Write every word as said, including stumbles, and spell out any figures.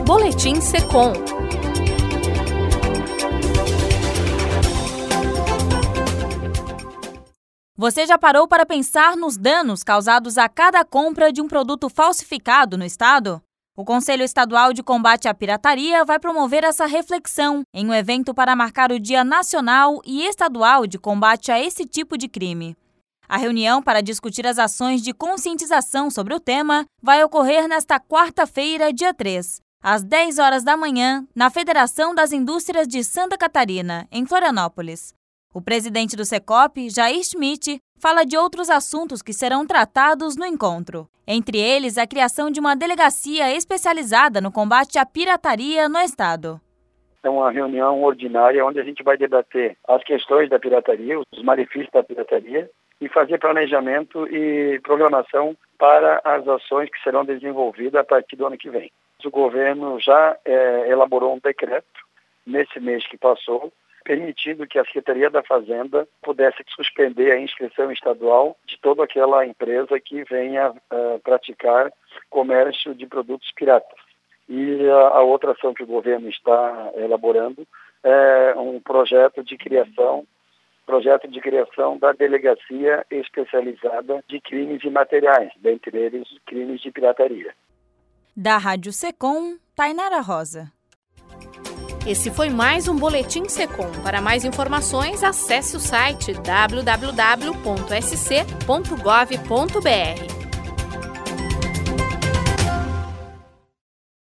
Boletim Secom. Você já parou para pensar nos danos causados a cada compra de um produto falsificado no estado? O Conselho Estadual de Combate à Pirataria vai promover essa reflexão em um evento para marcar o Dia Nacional e Estadual de Combate a esse tipo de crime. A reunião para discutir as ações de conscientização sobre o tema vai ocorrer nesta quarta-feira, dia três, às dez horas da manhã, na Federação das Indústrias de Santa Catarina, em Florianópolis. O presidente do Secop, Jair Schmidt, fala de outros assuntos que serão tratados no encontro. Entre eles, a criação de uma delegacia especializada no combate à pirataria no estado. É uma reunião ordinária onde a gente vai debater as questões da pirataria, os malefícios da pirataria e fazer planejamento e programação para as ações que serão desenvolvidas a partir do ano que vem. O governo já é, elaborou um decreto nesse mês que passou, permitindo que a Secretaria da Fazenda pudesse suspender a inscrição estadual de toda aquela empresa que venha uh, praticar comércio de produtos piratas. E a, a outra ação que o governo está elaborando é um projeto de criação, projeto de criação da Delegacia Especializada de Crimes Imateriais, dentre eles crimes de pirataria. Da Rádio Secom, Tainara Rosa. Esse foi mais um Boletim Secom. Para mais informações, acesse o site w w w ponto s c ponto gov ponto b r.